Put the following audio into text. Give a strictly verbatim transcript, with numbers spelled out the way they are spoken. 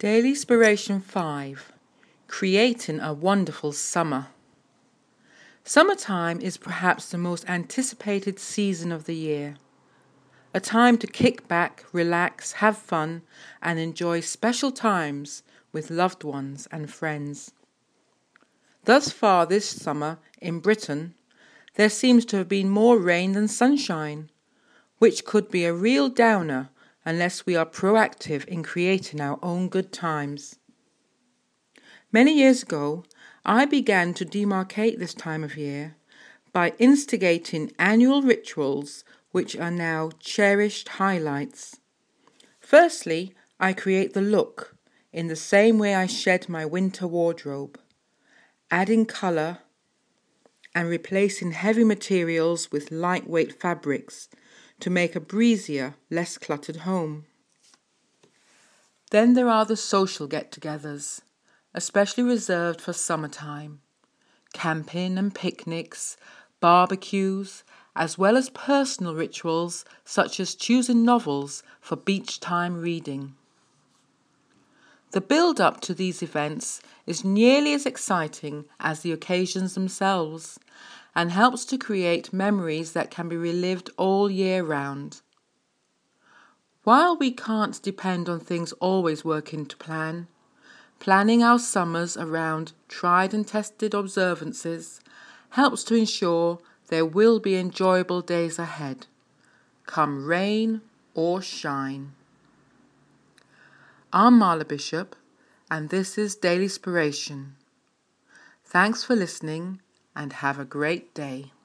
Daily Inspiration five. Creating a Wonderful Summer. Summertime is perhaps the most anticipated season of the year. A time to kick back, relax, have fun, and enjoy special times with loved ones and friends. Thus far this summer, in Britain, there seems to have been more rain than sunshine, which could be a real downer unless we are proactive in creating our own good times. Many years ago, I began to demarcate this time of year by instigating annual rituals which are now cherished highlights. Firstly, I create the look in the same way I shed my winter wardrobe, adding colour and replacing heavy materials with lightweight fabrics to make a breezier, less cluttered home. Then there are the social get-togethers, especially reserved for summertime. Camping and picnics, barbecues, as well as personal rituals such as choosing novels for beach time reading. The build-up to these events is nearly as exciting as the occasions themselves and helps to create memories that can be relived all year round. While we can't depend on things always working to plan, planning our summers around tried and tested observances helps to ensure there will be enjoyable days ahead, come rain or shine. I'm Marla Bishop, and this is Daily Inspiration. Thanks for listening, and have a great day.